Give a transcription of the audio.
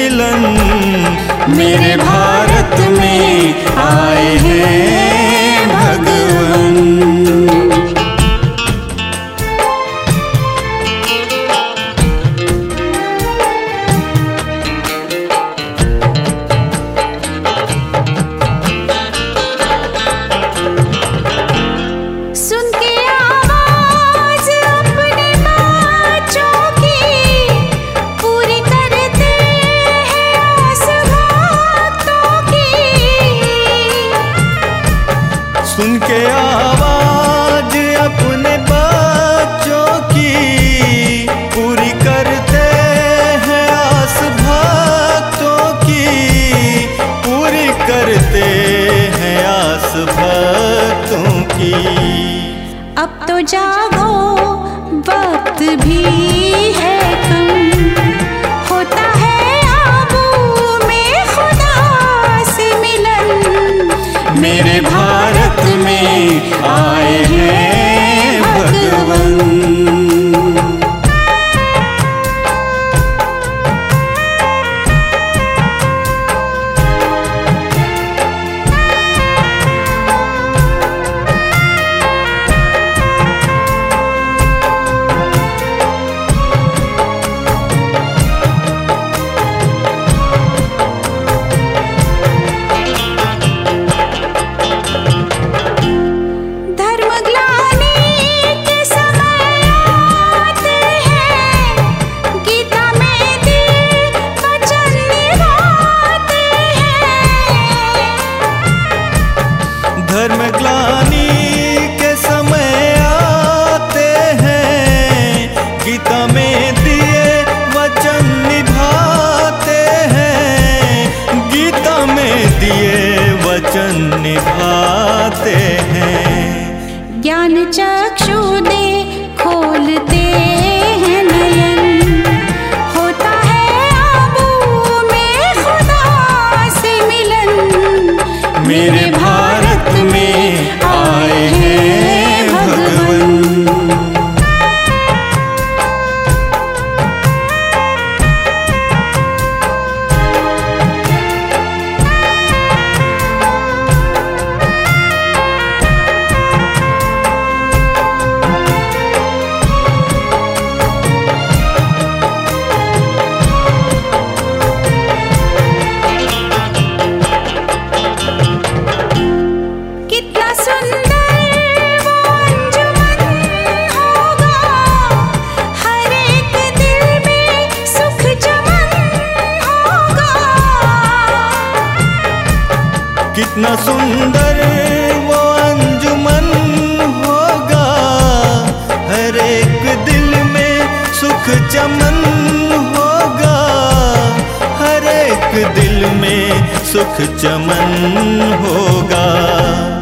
मिलन मेरे भारत में आए हैं भगवन। सुन के आवाज अपने बच्चों की पूरी करते हैं आस भक्तों की, पूरी करते हैं आस भक्तों की। अब तो जागो वक्त भी है कम, होता है आबू में खुदा से मिलन मेरे भारत में आए हैं भगवन। धर्म ग्लानि के समय आते हैं, गीता में दिए वचन निभाते हैं, गीता में दिए वचन निभाते हैं। ज्ञान चक्षु दे खोलते हैं नयन, होता है आबू में खुदा से मिलन मेरे भारत में आए हैं भगवन। कितना सुंदर वो अंजुमन होगा, हर एक दिल में सुख चमन होगा, हर एक दिल में सुख चमन होगा।